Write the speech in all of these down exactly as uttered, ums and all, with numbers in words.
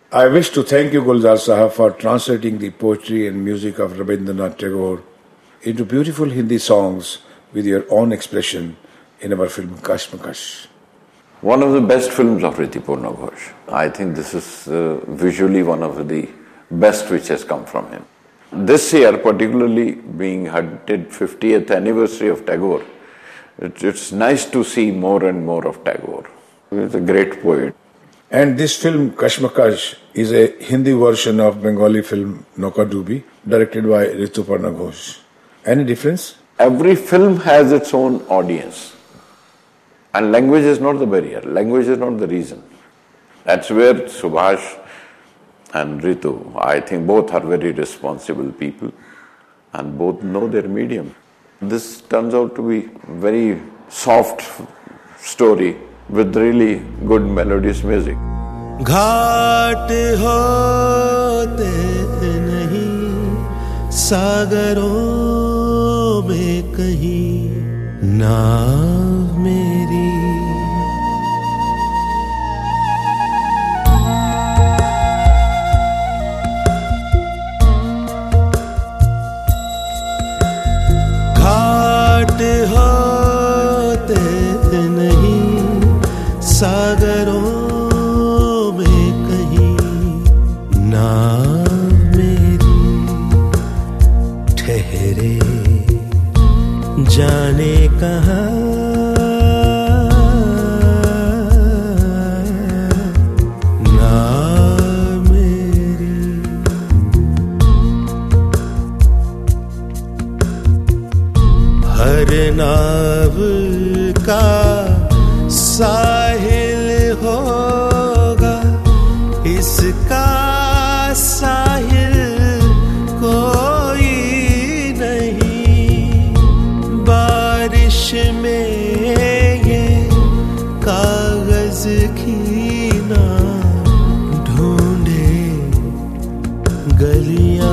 I wish to thank you, Gulzar Sahab, for translating the poetry and music of Rabindranath Tagore into beautiful Hindi songs with your own expression in our film Kashmakash. One of the best films of Ritipurna Ghosh. I think this is uh, visually one of the best which has come from him. This year, particularly being hunted fiftieth anniversary of Tagore, it, it's nice to see more and more of Tagore. He's a great poet. And this film, Kashmakash, is a Hindi version of Bengali film Noka Dubi, directed by Ritipurna Ghosh. Any difference? Every film has its own audience. And language is not the barrier. Language is not the reason. That's where Subhash and Ritu, I think both are very responsible people and both know their medium. This turns out to be very soft story with really good melodious music. घाट होते नहीं सागरों में कहीं नाव मेरी घाट होते नहीं सागरों में कहीं नाव मेरी ठहरे जाने कहाँ नाव मेरी हर नाव का साहिल होगा इसका साहिल कोई नहीं बारिश में ये कागज की ना ढूंढे गलियां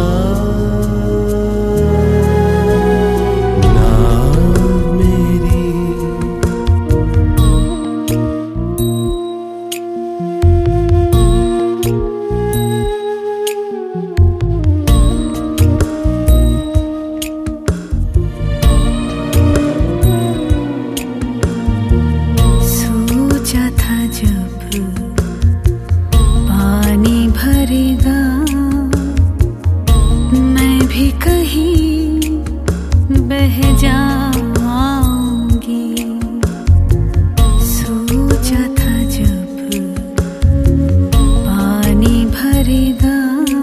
मैं भी कहीं बह जाऊंगी सोचा था जब पानी भरेगा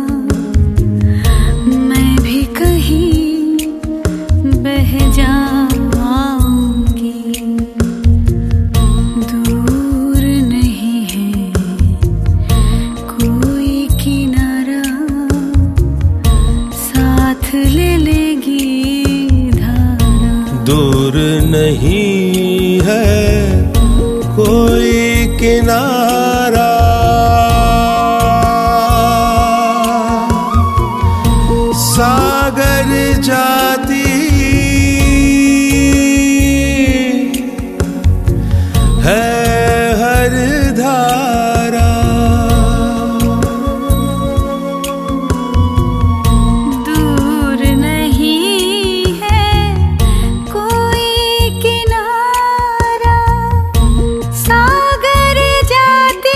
मैं भी कहीं बह जाऊंगी दूर नहीं है कोई किनारा साथ ले लेगी धारा दूर नहीं है कोई किनारा सागर जाती है हर धारा दूर नहीं है कोई किनारा सागर जाती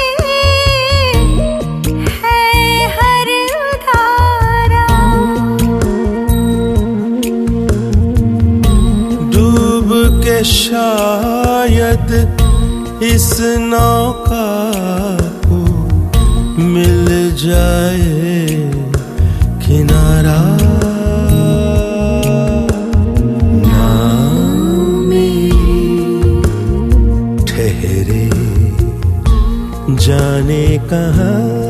है हर धारा डूब के शायद इस नौका को मिल जाए किनारा नाव मेरी ठहरे जाने कहाँ